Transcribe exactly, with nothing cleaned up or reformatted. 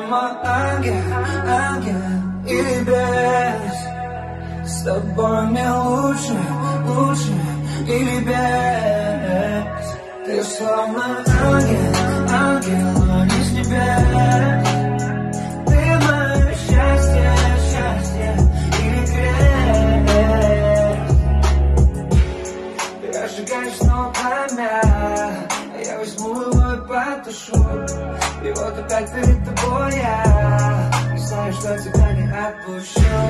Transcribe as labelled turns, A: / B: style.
A: мой ангел, ангел или без. С тобой мне лучше, лучше или без. Ты словно ангел, ангел, но не с небес. Ты мое счастье, счастье или крест. Ты разжигаешь снова пламя, а я возьму его и потушу. И вот опять перед тобой я не знаю, что тебя не отпущу.